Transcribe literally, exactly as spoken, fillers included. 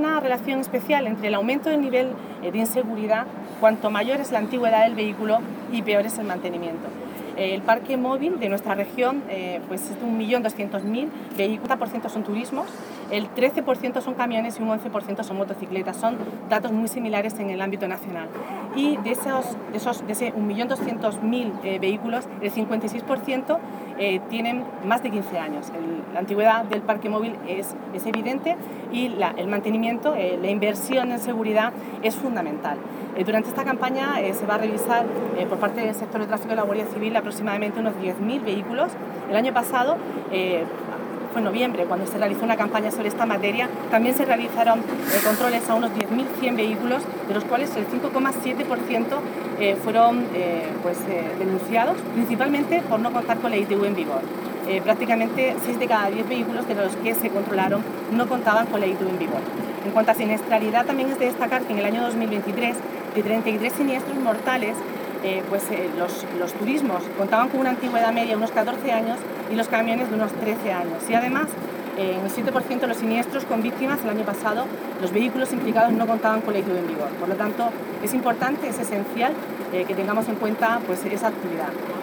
una relación especial entre el aumento del nivel de inseguridad, cuanto mayor es la antigüedad del vehículo y peor es el mantenimiento. El parque móvil de nuestra región eh, pues es de un millón doscientos mil vehículos, treinta por ciento son turismos, el trece por ciento son camiones y un once por ciento son motocicletas. Son datos muy similares en el ámbito nacional. Y de esos, de esos de ese un millón doscientos mil eh, vehículos, el cincuenta y seis por ciento eh, tienen más de quince años. El, la antigüedad del parque móvil es, es evidente y la, el mantenimiento, eh, la inversión en seguridad es fundamental. Eh, durante esta campaña eh, se va a revisar eh, por parte del sector de tráfico de la Guardia Civil aproximadamente unos diez mil vehículos. El año pasado, eh, fue en noviembre, cuando se realizó una campaña sobre esta materia, también se realizaron eh, controles a unos diez mil cien vehículos, de los cuales el cinco coma siete por ciento eh, fueron eh, pues, eh, denunciados, principalmente por no contar con la I T V en vigor. Eh, prácticamente seis de cada diez vehículos de los que se controlaron no contaban con la I T V en vigor. En cuanto a siniestralidad, también es de destacar que en el año dos mil veintitrés, de treinta y tres siniestros mortales, eh, pues, eh, los, los turismos contaban con una antigüedad media de unos catorce años y los camiones de unos trece años. Y además, eh, en el siete por ciento de los siniestros con víctimas el año pasado, los vehículos implicados no contaban con la I T V en vigor. Por lo tanto, es importante, es esencial eh, que tengamos en cuenta pues, esa actividad.